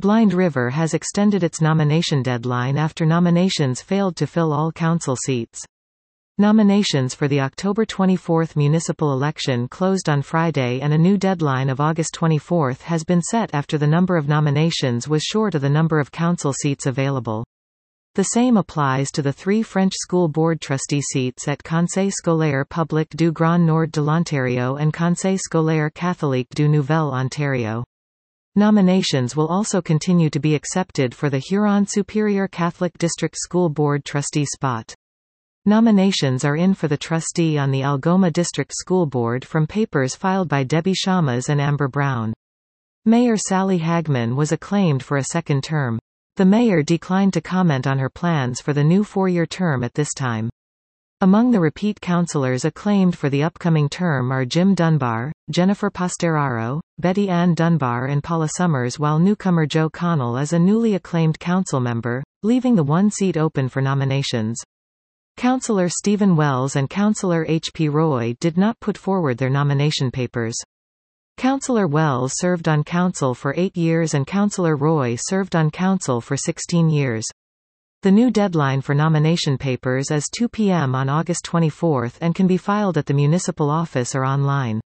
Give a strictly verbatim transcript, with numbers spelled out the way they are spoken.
Blind River has extended its nomination deadline after nominations failed to fill all council seats. Nominations for the October twenty-fourth municipal election closed on Friday, and a new deadline of August twenty-fourth has been set after the number of nominations was short of the number of council seats available. The same applies to the three French school board trustee seats at Conseil scolaire public du Grand Nord de l'Ontario and Conseil scolaire catholique du Nouvel Ontario. Nominations will also continue to be accepted for the Huron Superior Catholic District School Board trustee spot. Nominations are in for the trustee on the Algoma District School Board from papers filed by Debbie Shamas and Amber Brown. Mayor Sally Hagman was acclaimed for a second term. The mayor declined to comment on her plans for the new four-year term at this time. Among the repeat councillors acclaimed for the upcoming term are Jim Dunbar, Jennifer Posteraro, Betty Ann Dunbar and Paula Summers, while newcomer Joe Connell is a newly acclaimed council member, leaving the one seat open for nominations. Councillor Stephen Wells and Councillor H P Roy did not put forward their nomination papers. Councillor Wells served on council for eight years and Councillor Roy served on council for sixteen years. The new deadline for nomination papers is two p m on August twenty-fourth and can be filed at the municipal office or online.